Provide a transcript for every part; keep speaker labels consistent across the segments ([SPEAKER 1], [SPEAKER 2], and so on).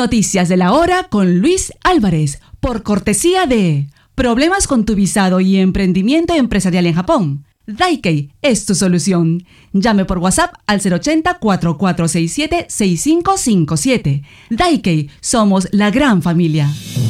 [SPEAKER 1] Noticias de la hora con Luis Álvarez, por cortesía de Problemas con tu visado y emprendimiento empresarial en Japón. Daikei es tu solución. Llame por WhatsApp al 080-4467-6557. Daikei, somos la gran familia.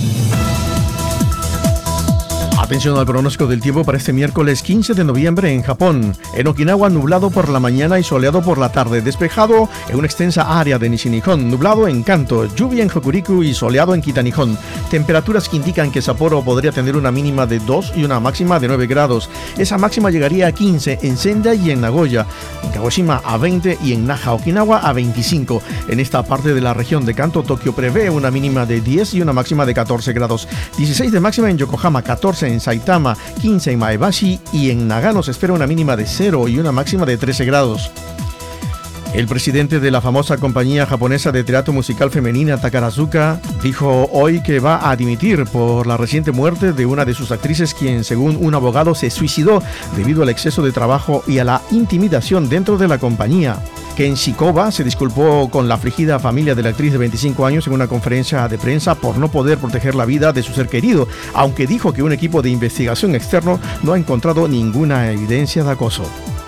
[SPEAKER 2] Atención al pronóstico del tiempo para este miércoles 15 de noviembre en Japón. En Okinawa, nublado por la mañana y soleado por la tarde. Despejado en una extensa área de Nishinihon. Nublado en Kanto, lluvia en Hokuriku y soleado en Kitanihon. Temperaturas que indican que Sapporo podría tener una mínima de 2 y una máxima de 9 grados. Esa máxima llegaría a 15 en Sendai y en Nagoya. En Kagoshima a 20 y en Naha, Okinawa a 25. En esta parte de la región de Kanto, Tokio prevé una mínima de 10 y una máxima de 14 grados. 16 de máxima en Yokohama, 14 en Saitama, 15 en Maebashi y en Nagano se espera una mínima de 0 y una máxima de 13 grados. El presidente de la famosa compañía japonesa de teatro musical femenina Takarazuka dijo hoy que va a dimitir por la reciente muerte de una de sus actrices, quien según un abogado se suicidó debido al exceso de trabajo y a la intimidación dentro de la compañía. Kenshi Koba se disculpó con la afligida familia de la actriz de 25 años en una conferencia de prensa por no poder proteger la vida de su ser querido, aunque dijo que un equipo de investigación externo no ha encontrado ninguna evidencia de acoso.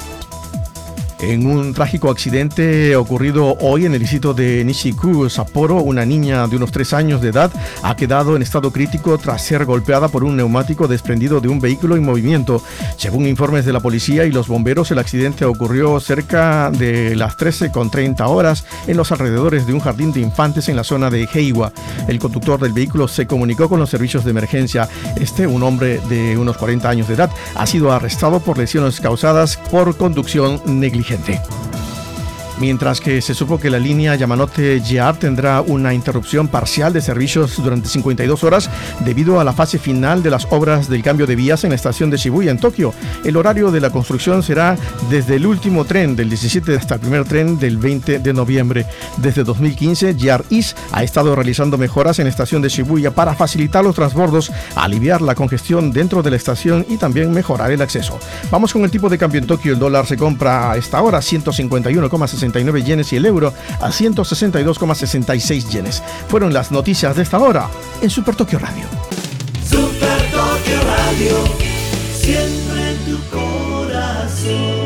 [SPEAKER 2] En un trágico accidente ocurrido hoy en el distrito de Nishiku, Sapporo, una niña de unos 3 años de edad ha quedado en estado crítico tras ser golpeada por un neumático desprendido de un vehículo en movimiento. Según informes de la policía y los bomberos, el accidente ocurrió cerca de las 13:30 horas en los alrededores de un jardín de infantes en la zona de Heiwa. El conductor del vehículo se comunicó con los servicios de emergencia. Un hombre de unos 40 años de edad, ha sido arrestado por lesiones causadas por conducción negligente. Mientras que se supo que la línea Yamanote JR tendrá una interrupción parcial de servicios durante 52 horas debido a la fase final de las obras del cambio de vías en la estación de Shibuya en Tokio. El horario de la construcción será desde el último tren del 17 hasta el primer tren del 20 de noviembre. Desde 2015, JR East ha estado realizando mejoras en la estación de Shibuya para facilitar los transbordos, aliviar la congestión dentro de la estación y también mejorar el acceso. Vamos con el tipo de cambio en Tokio. El dólar se compra a esta hora 151,69 yenes y el euro a 162,66 yenes. Fueron las noticias de esta hora en Super Tokio Radio.
[SPEAKER 3] Super Tokio Radio, siempre en tu corazón.